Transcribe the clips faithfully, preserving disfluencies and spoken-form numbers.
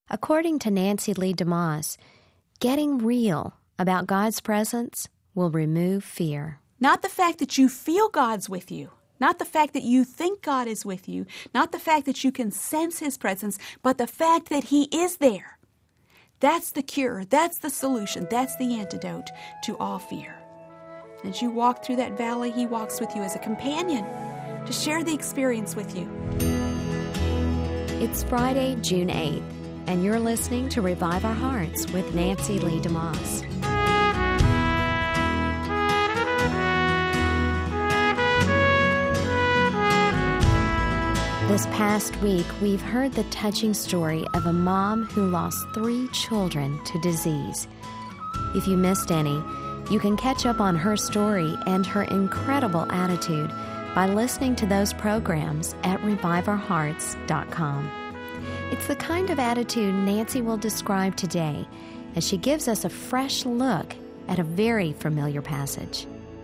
According to Nancy Lee DeMoss, getting real about God's presence will remove fear. Not the fact that you feel God's with you, not the fact that you think God is with you, not the fact that you can sense His presence, but the fact that He is there. That's the cure. That's the solution. That's the antidote to all fear. As you walk through that valley, He walks with you as a companion to share the experience with you. It's Friday, June eighth, and you're listening to Revive Our Hearts with Nancy Lee DeMoss. This past week, we've heard the touching story of a mom who lost three children to disease. If you missed any, you can catch up on her story and her incredible attitude by listening to those programs at revive our hearts dot com. It's the kind of attitude Nancy will describe today as she gives us a fresh look at a very familiar passage.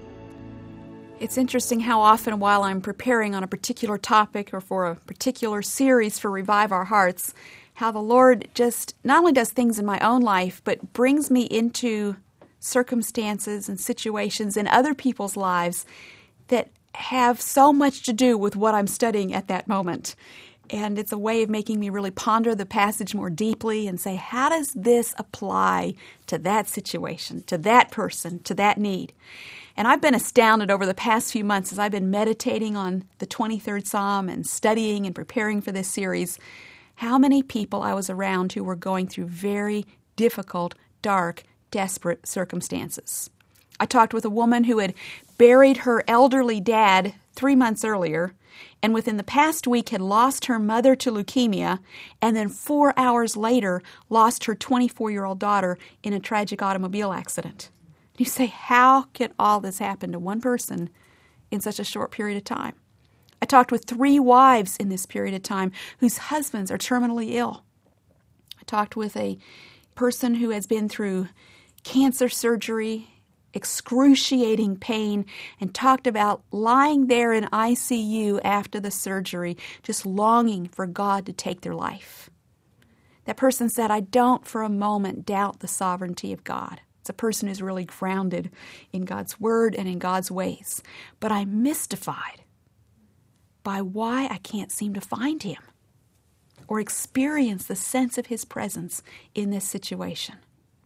It's interesting how often while I'm preparing on a particular topic or for a particular series for Revive Our Hearts, how the Lord just not only does things in my own life, but brings me into circumstances and situations in other people's lives that have so much to do with what I'm studying at that moment. And it's a way of making me really ponder the passage more deeply and say, how does this apply to that situation, to that person, to that need? And I've been astounded over the past few months as I've been meditating on the twenty-third Psalm and studying and preparing for this series, how many people I was around who were going through very difficult, dark, desperate circumstances. I talked with a woman who had buried her elderly dad three months earlier, and within the past week had lost her mother to leukemia, and then four hours later lost her twenty-four-year-old daughter in a tragic automobile accident. You say, how can all this happen to one person in such a short period of time? I talked with three wives in this period of time whose husbands are terminally ill. I talked with a person who has been through cancer surgery, excruciating pain, and talked about lying there in I C U after the surgery, just longing for God to take their life. That person said, I don't for a moment doubt the sovereignty of God. It's a person who's really grounded in God's Word and in God's ways. But I'm mystified by why I can't seem to find Him or experience the sense of His presence in this situation.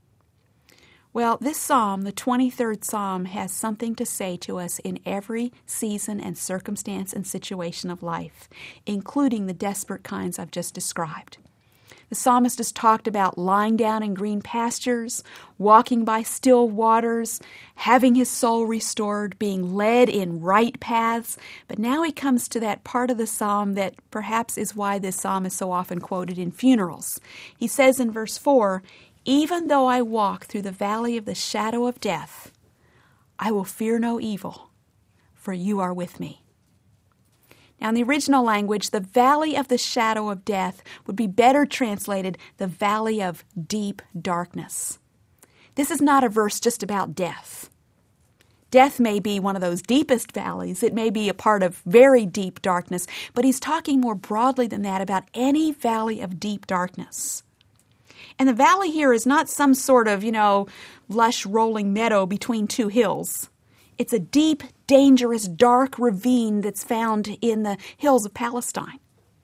Well, this psalm, the twenty-third Psalm, has something to say to us in every season and circumstance and situation of life, including the desperate kinds I've just described. The psalmist has talked about lying down in green pastures, walking by still waters, having his soul restored, being led in right paths. But now he comes to that part of the psalm that perhaps is why this psalm is so often quoted in funerals. He says in verse four, even though I walk through the valley of the shadow of death, I will fear no evil, for you are with me. Now, in the original language, the valley of the shadow of death would be better translated the valley of deep darkness. This is not a verse just about death. Death may be one of those deepest valleys. It may be a part of very deep darkness, but he's talking more broadly than that about any valley of deep darkness. And the valley here is not some sort of, you know, lush rolling meadow between two hills. It's a deep, dangerous, dark ravine that's found in the hills of Palestine.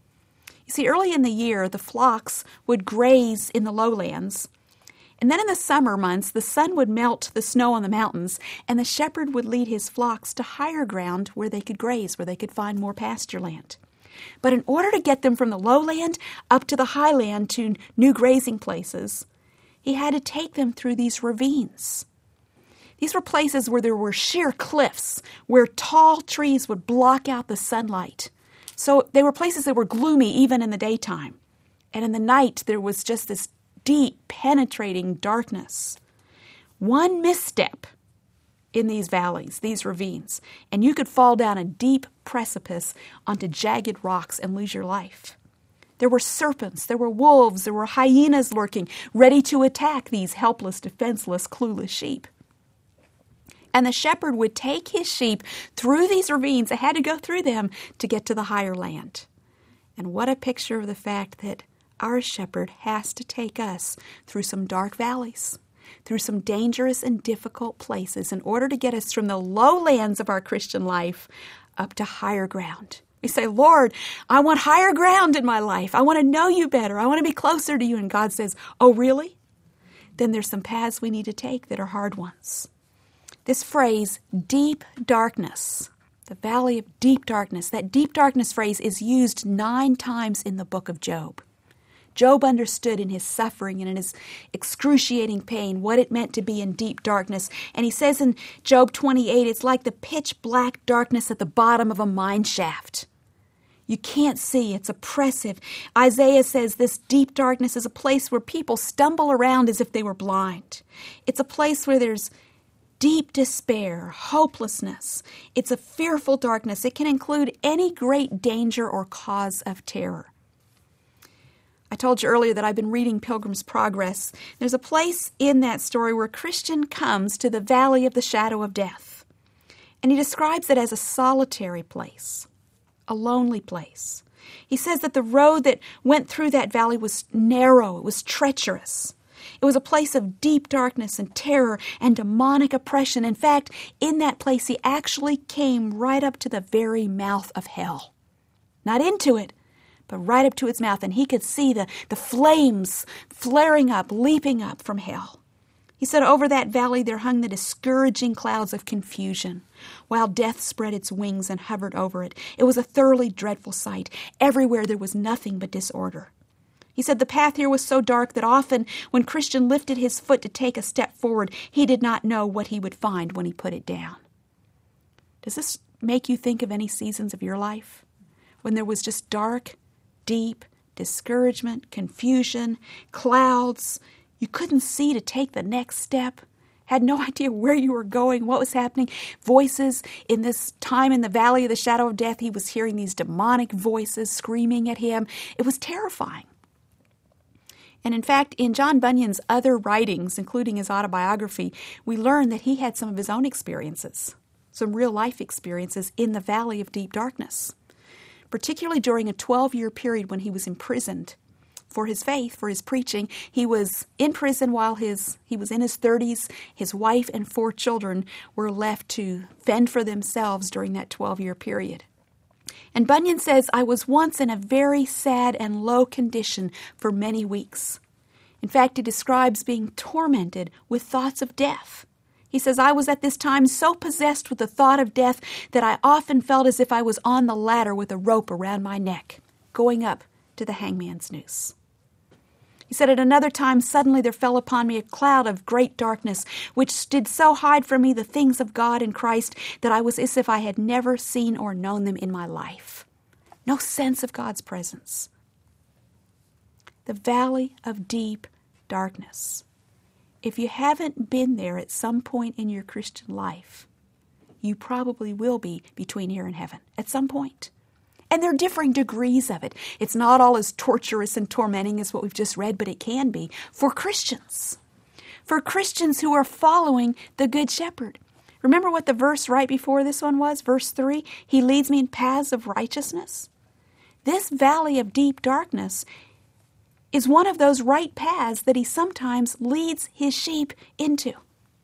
You see, early in the year, the flocks would graze in the lowlands. And then in the summer months, the sun would melt the snow on the mountains, and the shepherd would lead his flocks to higher ground where they could graze, where they could find more pasture land. But in order to get them from the lowland up to the highland to new grazing places, he had to take them through these ravines. These were places where there were sheer cliffs, where tall trees would block out the sunlight. So they were places that were gloomy even in the daytime. And in the night, there was just this deep, penetrating darkness. One misstep in these valleys, these ravines, and you could fall down a deep precipice onto jagged rocks and lose your life. There were serpents, there were wolves, there were hyenas lurking, ready to attack these helpless, defenseless, clueless sheep. And the shepherd would take his sheep through these ravines. They had to go through them to get to the higher land. And what a picture of the fact that Our shepherd has to take us through some dark valleys, through some dangerous and difficult places in order to get us from the lowlands of our Christian life up to higher ground. We say, Lord, I want higher ground in my life. I want to know you better. I want to be closer to you. And God says, oh, really? Then there's some paths we need to take that are hard ones. This phrase, deep darkness, the valley of deep darkness, that deep darkness phrase is used nine times in the book of Job. Job understood in his suffering and in his excruciating pain what it meant to be in deep darkness. And he says in Job twenty-eight, it's like the pitch black darkness at the bottom of a mine shaft. You can't see. It's oppressive. Isaiah says this deep darkness is a place where people stumble around as if they were blind. It's a place where there's deep despair, hopelessness. It's a fearful darkness. It can include any great danger or cause of terror. I told you earlier that I've been reading Pilgrim's Progress. There's a place in that story where a Christian comes to the valley of the shadow of death. And he describes it as a solitary place, a lonely place. He says that the road that went through that valley was narrow, it was treacherous. It was a place of deep darkness and terror and demonic oppression. In fact, in that place, he actually came right up to the very mouth of hell. Not into it, but right up to its mouth. And he could see the, the flames flaring up, leaping up from hell. He said over that valley there hung the discouraging clouds of confusion, while death spread its wings and hovered over it. It was a thoroughly dreadful sight. Everywhere there was nothing but disorder. He said the path here was so dark that often when Christian lifted his foot to take a step forward, he did not know what he would find when he put it down. Does this make you think of any seasons of your life when there was just dark, deep discouragement, confusion, clouds? You couldn't see to take the next step, had no idea where you were going, what was happening. Voices in this time in the valley of the shadow of death, he was hearing these demonic voices screaming at him. It was terrifying. And in fact, in John Bunyan's other writings, including his autobiography, we learn that he had some of his own experiences, some real life experiences in the valley of deep darkness, particularly during a twelve-year period when he was imprisoned for his faith, for his preaching. He was in prison while his he was in his thirties. His wife and four children were left to fend for themselves during that twelve-year period. And Bunyan says, I was once in a very sad and low condition for many weeks. In fact, he describes being tormented with thoughts of death. He says, I was at this time so possessed with the thought of death that I often felt as if I was on the ladder with a rope around my neck, going up to the hangman's noose. He said, at another time, suddenly there fell upon me a cloud of great darkness, which did so hide from me the things of God in Christ that I was as if I had never seen or known them in my life. No sense of God's presence. The valley of deep darkness. If you haven't been there at some point in your Christian life, you probably will be between here and heaven at some point. And there are differing degrees of it. It's not all as torturous and tormenting as what we've just read, but it can be for Christians. For Christians who are following the Good Shepherd. Remember what the verse right before this one was? Verse three, He leads me in paths of righteousness. This valley of deep darkness is one of those right paths that He sometimes leads His sheep into.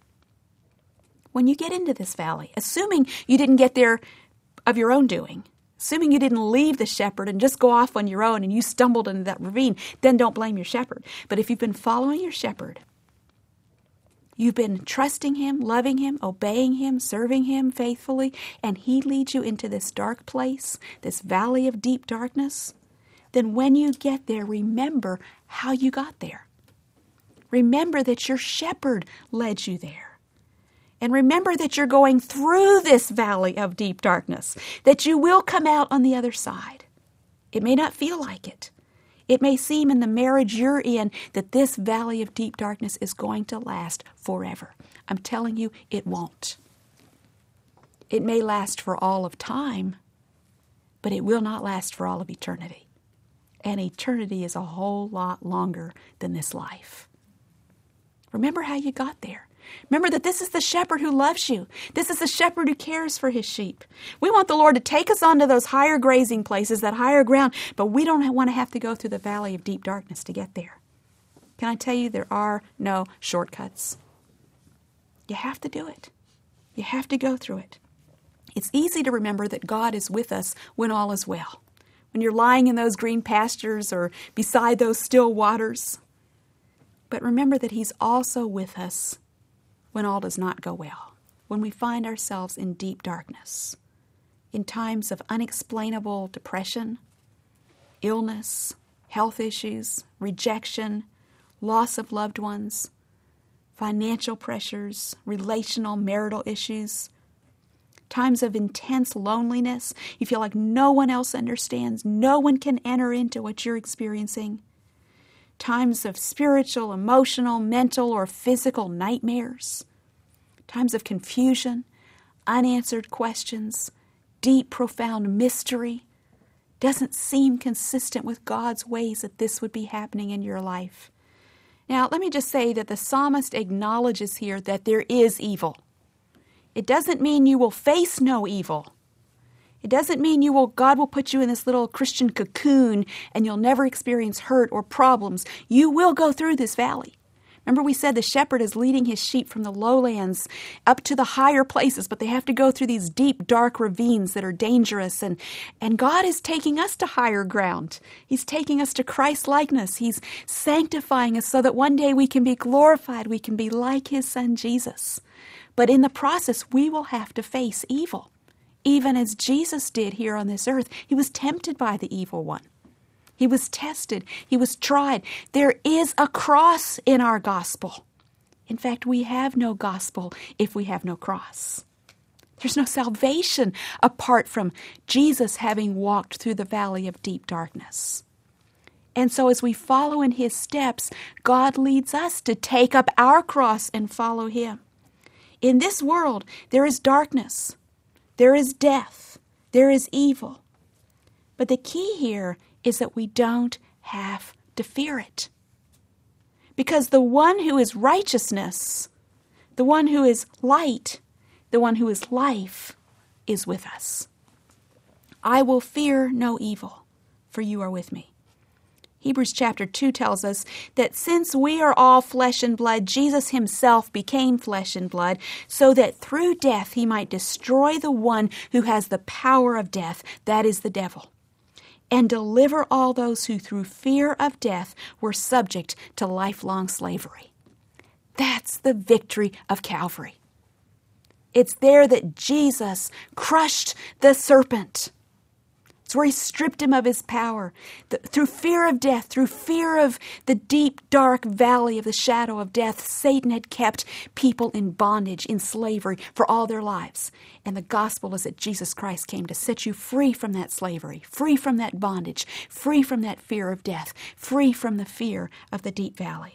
When you get into this valley, assuming you didn't get there of your own doing, assuming you didn't leave the shepherd and just go off on your own and you stumbled into that ravine, then don't blame your shepherd. But if you've been following your shepherd, you've been trusting Him, loving Him, obeying Him, serving Him faithfully, and He leads you into this dark place, this valley of deep darkness, then when you get there, remember how you got there. Remember that your shepherd led you there. And remember that you're going through this valley of deep darkness, that you will come out on the other side. It may not feel like it. It may seem in the marriage you're in that this valley of deep darkness is going to last forever. I'm telling you, it won't. It may last for all of time, but it will not last for all of eternity. And eternity is a whole lot longer than this life. Remember how you got there. Remember that this is the shepherd who loves you. This is the shepherd who cares for his sheep. We want the Lord to take us onto those higher grazing places, that higher ground, but we don't want to have to go through the valley of deep darkness to get there. Can I tell you, there are no shortcuts. You have to do it. You have to go through it. It's easy to remember that God is with us when all is well. When you're lying in those green pastures or beside those still waters. But remember that He's also with us when all does not go well, when we find ourselves in deep darkness, in times of unexplainable depression, illness, health issues, rejection, loss of loved ones, financial pressures, relational, marital issues, times of intense loneliness. You feel like no one else understands, no one can enter into what you're experiencing. Times of spiritual, emotional, mental, or physical nightmares. Times of confusion, unanswered questions, deep, profound mystery. Doesn't seem consistent with God's ways that this would be happening in your life. Now, let me just say that the psalmist acknowledges here that there is evil. It doesn't mean you will face no evil. It doesn't mean you will, God will put you in this little Christian cocoon and you'll never experience hurt or problems. You will go through this valley. Remember we said the shepherd is leading his sheep from the lowlands up to the higher places, but they have to go through these deep, dark ravines that are dangerous. And, and God is taking us to higher ground. He's taking us to Christ-likeness. He's sanctifying us so that one day we can be glorified. We can be like His Son, Jesus. But in the process, we will have to face evil. Even as Jesus did here on this earth, He was tempted by the evil one. He was tested. He was tried. There is a cross in our gospel. In fact, we have no gospel if we have no cross. There's no salvation apart from Jesus having walked through the valley of deep darkness. And so as we follow in His steps, God leads us to take up our cross and follow Him. In this world, there is darkness. There is death. There is evil. But the key here is that we don't have to fear it. Because the one who is righteousness, the one who is light, the one who is life, is with us. I will fear no evil, for you are with me. Hebrews chapter two tells us that since we are all flesh and blood, Jesus Himself became flesh and blood, so that through death He might destroy the one who has the power of death, that is the devil, and deliver all those who through fear of death were subject to lifelong slavery. That's the victory of Calvary. It's there that Jesus crushed the serpent. It's where He stripped him of his power. The, through fear of death, through fear of the deep, dark valley of the shadow of death, Satan had kept people in bondage, in slavery for all their lives. And the gospel is that Jesus Christ came to set you free from that slavery, free from that bondage, free from that fear of death, free from the fear of the deep valley.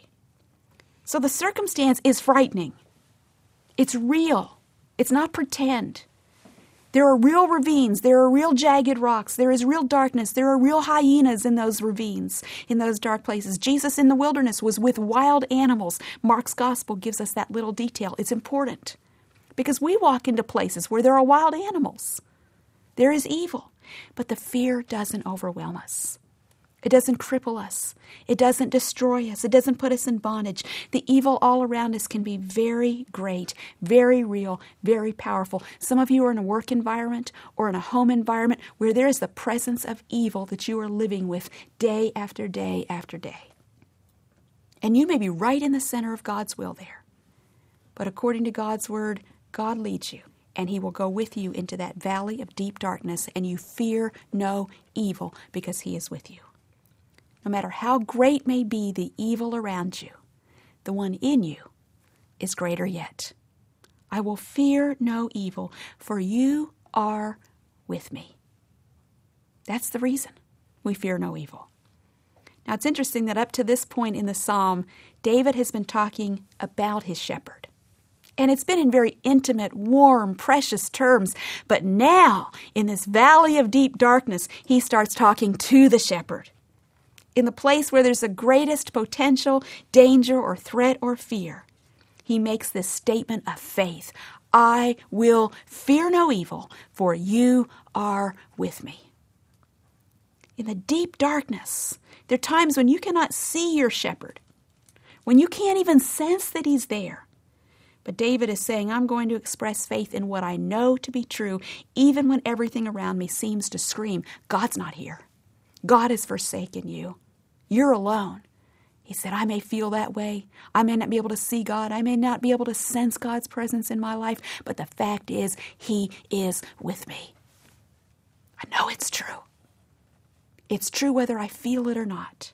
So the circumstance is frightening. It's real. It's not pretend. There are real ravines. There are real jagged rocks. There is real darkness. There are real hyenas in those ravines, in those dark places. Jesus in the wilderness was with wild animals. Mark's gospel gives us that little detail. It's important because we walk into places where there are wild animals. There is evil, but the fear doesn't overwhelm us. It doesn't cripple us. It doesn't destroy us. It doesn't put us in bondage. The evil all around us can be very great, very real, very powerful. Some of you are in a work environment or in a home environment where there is the presence of evil that you are living with day after day after day. And you may be right in the center of God's will there. But according to God's word, God leads you, and He will go with you into that valley of deep darkness, and you fear no evil because He is with you. No matter how great may be the evil around you, the one in you is greater yet. I will fear no evil, for you are with me. That's the reason we fear no evil. Now, it's interesting that up to this point in the psalm, David has been talking about his shepherd. And it's been in very intimate, warm, precious terms. But now, in this valley of deep darkness, he starts talking to the shepherd. In the place where there's the greatest potential danger or threat or fear, he makes this statement of faith. I will fear no evil, for you are with me. In the deep darkness, there are times when you cannot see your shepherd, when you can't even sense that he's there. But David is saying, I'm going to express faith in what I know to be true, even when everything around me seems to scream, God's not here. God has forsaken you. You're alone. He said, I may feel that way. I may not be able to see God. I may not be able to sense God's presence in my life. But the fact is, he is with me. I know it's true. It's true whether I feel it or not.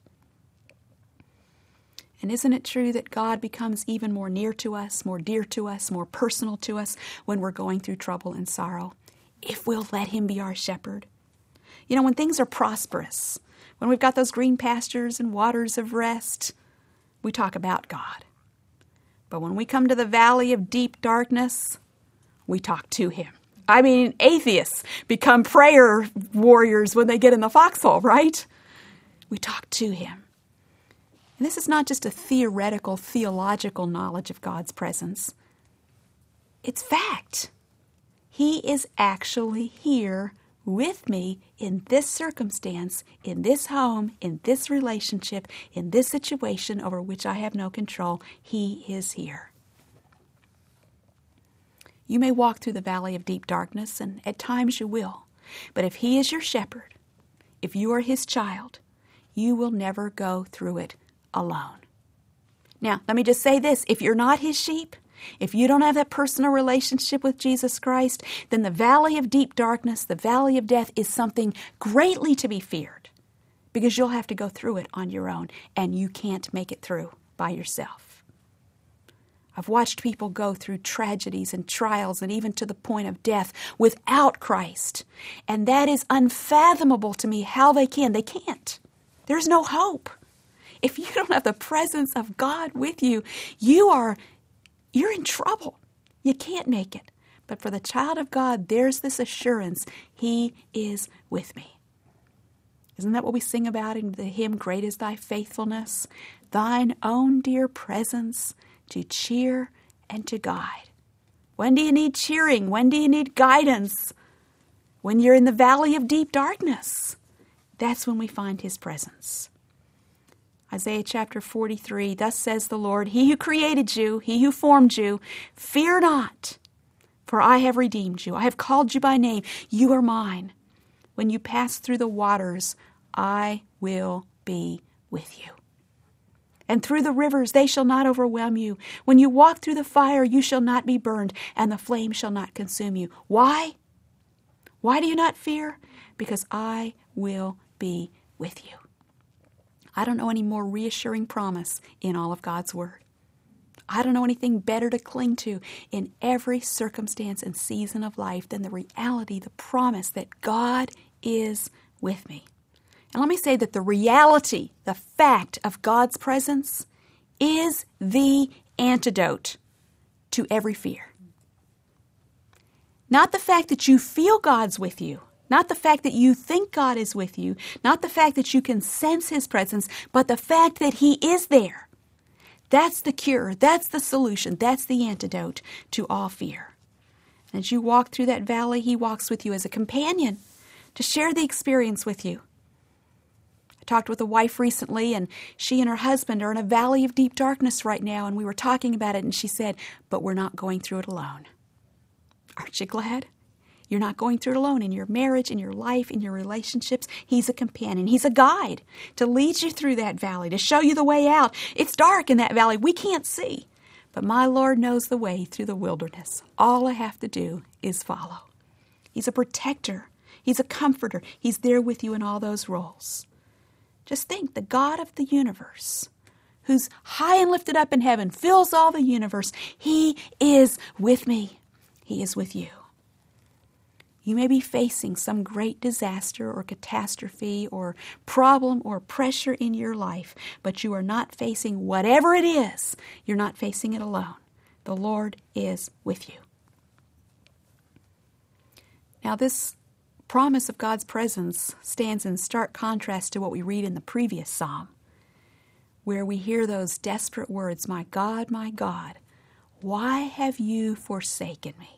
And isn't it true that God becomes even more near to us, more dear to us, more personal to us when we're going through trouble and sorrow, if we'll let him be our shepherd? You know, when things are prosperous, when we've got those green pastures and waters of rest, we talk about God. But when we come to the valley of deep darkness, we talk to him. I mean, atheists become prayer warriors when they get in the foxhole, right? We talk to him. And this is not just a theoretical, theological knowledge of God's presence. It's fact. He is actually here with me in this circumstance, in this home, in this relationship, in this situation over which I have no control. He is here. You may walk through the valley of deep darkness, and at times you will. But if he is your shepherd, if you are his child, you will never go through it alone. Now, let me just say this. If you're not his sheep, if you don't have that personal relationship with Jesus Christ, then the valley of deep darkness, the valley of death, is something greatly to be feared, because you'll have to go through it on your own, and you can't make it through by yourself. I've watched people go through tragedies and trials and even to the point of death without Christ, and that is unfathomable to me how they can. They can't. There's no hope. If you don't have the presence of God with you, you are You're in trouble. You can't make it. But for the child of God, there's this assurance, he is with me. Isn't that what we sing about in the hymn, Great is Thy Faithfulness? Thine own dear presence to cheer and to guide. When do you need cheering? When do you need guidance? When you're in the valley of deep darkness. That's when we find his presence. Isaiah chapter forty-three, thus says the Lord, he who created you, he who formed you, fear not, for I have redeemed you. I have called you by name. You are mine. When you pass through the waters, I will be with you. And through the rivers, they shall not overwhelm you. When you walk through the fire, you shall not be burned, and the flame shall not consume you. Why? Why do you not fear? Because I will be with you. I don't know any more reassuring promise in all of God's Word. I don't know anything better to cling to in every circumstance and season of life than the reality, the promise that God is with me. And let me say that the reality, the fact of God's presence is the antidote to every fear. Not the fact that you feel God's with you. Not the fact that you think God is with you, not the fact that you can sense his presence, but the fact that he is there. That's the cure. That's the solution. That's the antidote to all fear. And as you walk through that valley, he walks with you as a companion to share the experience with you. I talked with a wife recently, and she and her husband are in a valley of deep darkness right now, and we were talking about it, and she said, but we're not going through it alone. Aren't you glad? You're not going through it alone in your marriage, in your life, in your relationships. He's a companion. He's a guide to lead you through that valley, to show you the way out. It's dark in that valley. We can't see. But my Lord knows the way through the wilderness. All I have to do is follow. He's a protector. He's a comforter. He's there with you in all those roles. Just think, the God of the universe, who's high and lifted up in heaven, fills all the universe. He is with me. He is with you. You may be facing some great disaster or catastrophe or problem or pressure in your life, but you are not facing whatever it is. You're not facing it alone. The Lord is with you. Now, this promise of God's presence stands in stark contrast to what we read in the previous psalm, where we hear those desperate words, my God, my God, why have you forsaken me?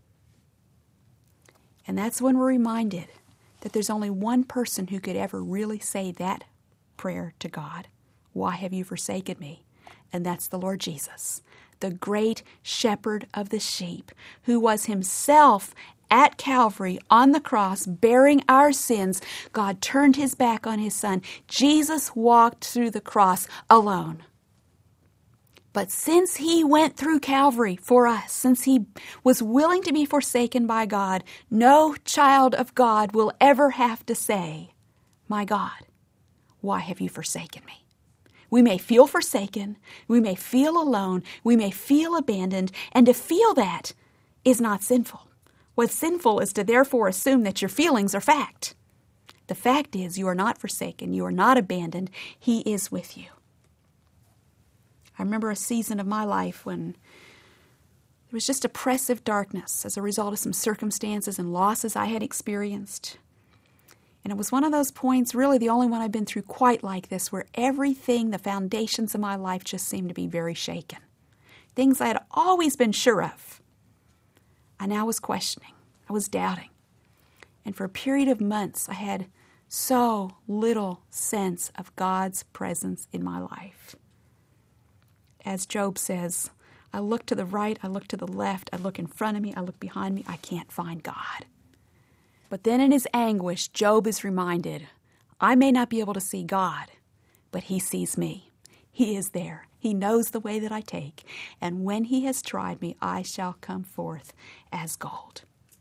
And that's when we're reminded that there's only one person who could ever really say that prayer to God. Why have you forsaken me? And that's the Lord Jesus, the great shepherd of the sheep, who was himself at Calvary on the cross bearing our sins. God turned his back on his son. Jesus walked through the cross alone. But since he went through Calvary for us, since he was willing to be forsaken by God, no child of God will ever have to say, my God, why have you forsaken me? We may feel forsaken, we may feel alone, we may feel abandoned, and to feel that is not sinful. What's sinful is to therefore assume that your feelings are fact. The fact is you are not forsaken, you are not abandoned, he is with you. I remember a season of my life when there was just oppressive darkness as a result of some circumstances and losses I had experienced. And it was one of those points, really the only one I've been through quite like this, where everything, the foundations of my life just seemed to be very shaken. Things I had always been sure of, I now was questioning. I was doubting. And for a period of months, I had so little sense of God's presence in my life. As Job says, I look to the right, I look to the left, I look in front of me, I look behind me, I can't find God. But then in his anguish, Job is reminded, I may not be able to see God, but he sees me. He is there. He knows the way that I take. And when he has tried me, I shall come forth as gold.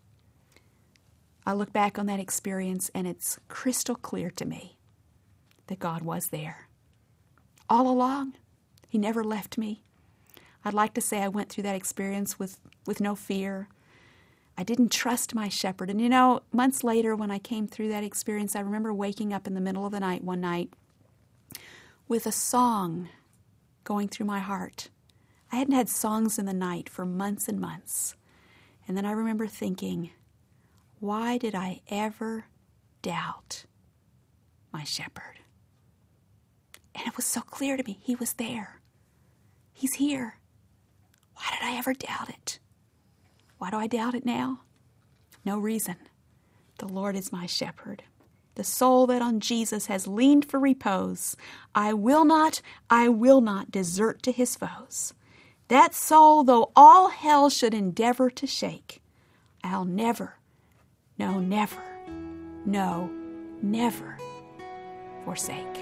I look back on that experience and it's crystal clear to me that God was there. All along, he never left me. I'd like to say I went through that experience with, with no fear. I didn't trust my shepherd. And you know, months later when I came through that experience, I remember waking up in the middle of the night one night with a song going through my heart. I hadn't had songs in the night for months and months. And then I remember thinking, why did I ever doubt my shepherd? And it was so clear to me. He was there. He's here. Why did I ever doubt it? Why do I doubt it now? No reason. The Lord is my shepherd. The soul that on Jesus has leaned for repose, I will not, I will not desert to his foes. That soul, though all hell should endeavor to shake, I'll never, no, never, no, never forsake.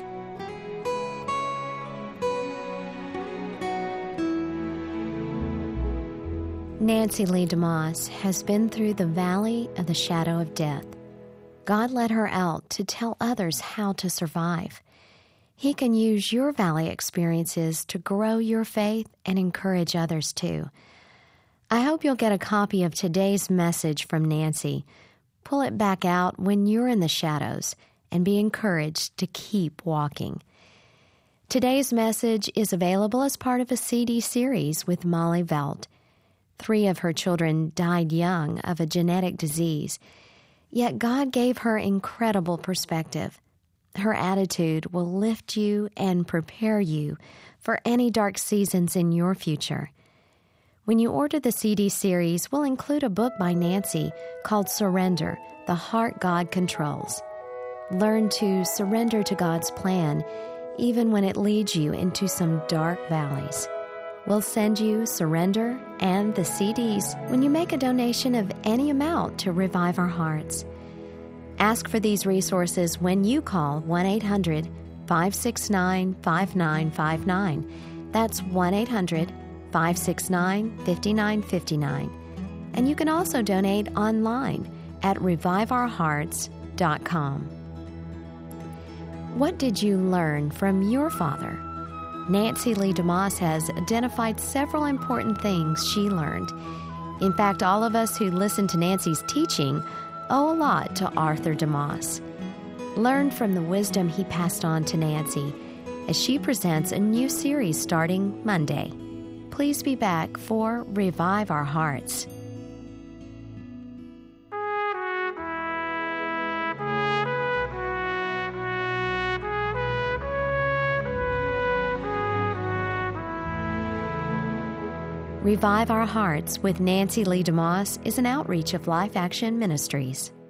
Nancy Lee DeMoss has been through the valley of the shadow of death. God led her out to tell others how to survive. He can use your valley experiences to grow your faith and encourage others too. I hope you'll get a copy of today's message from Nancy. Pull it back out when you're in the shadows and be encouraged to keep walking. Today's message is available as part of a C D series with Molly Velt. Three of her children died young of a genetic disease, yet God gave her incredible perspective. Her attitude will lift you and prepare you for any dark seasons in your future. When you order the C D series, we'll include a book by Nancy called Surrender, The Heart God Controls. Learn to surrender to God's plan, even when it leads you into some dark valleys. We'll send you Surrender and the C Ds when you make a donation of any amount to Revive Our Hearts. Ask for these resources when you call one eight hundred, five six nine, five nine five nine. That's one eight hundred, five six nine, five nine five nine. And you can also donate online at revive our hearts dot com. What did you learn from your father? Nancy Lee DeMoss has identified several important things she learned. In fact, all of us who listen to Nancy's teaching owe a lot to Arthur DeMoss. Learn from the wisdom he passed on to Nancy as she presents a new series starting Monday. Please be back for Revive Our Hearts. Revive Our Hearts with Nancy Lee DeMoss is an outreach of Life Action Ministries.